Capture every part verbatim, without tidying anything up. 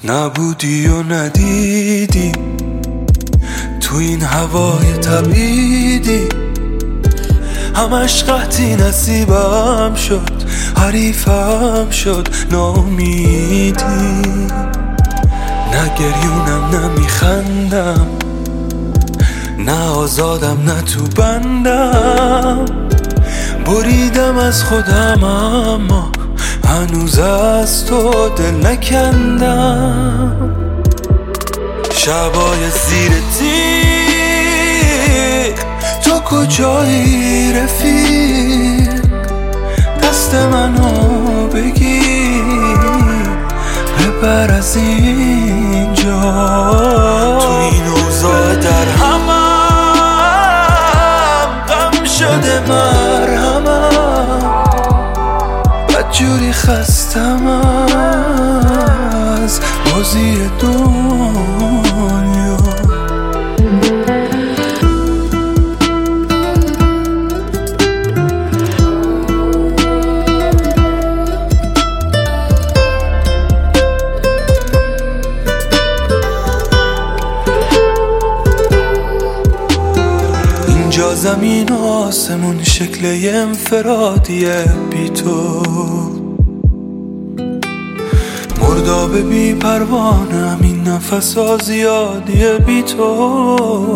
نبودی و ندیدی تو این هوای تبیدی، همش قحطی نصیبم شد، حریفم شد نامیدی. نه گریونم نه میخندم، نه آزادم نه تو بندم، بریدم از خودم اما هنوز از تو دل نکندم. شبای زیر تیغ تو کجایی رفیق، دست منو بگیر ببر از اینجا. تو این اوضاع در همم غم شده مرهمم، بدجوری خستم از بازی دنیا. اینجا زمین و آسمون شکل انفرادیه بی تو، مرداب بی پروانم این نفس ها زیادیه بی تو.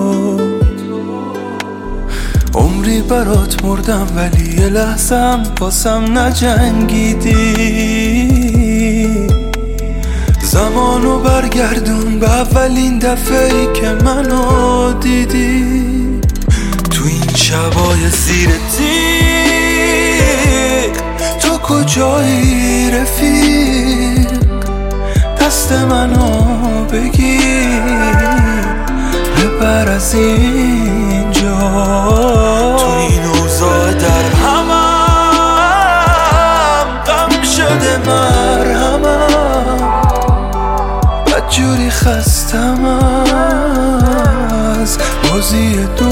عمری برات مردم ولی یه لحظم باسم نجنگیدی. زمانو برگردون به اولین دفعه‌ای که منو دیدی. تو این شبای زیر تیغ تو کجایی رفیق، دست منو بگیر ببر از اینجا. تو این اوضاع در همم غم شده مرهمم، بدجوری خستم از بازی دو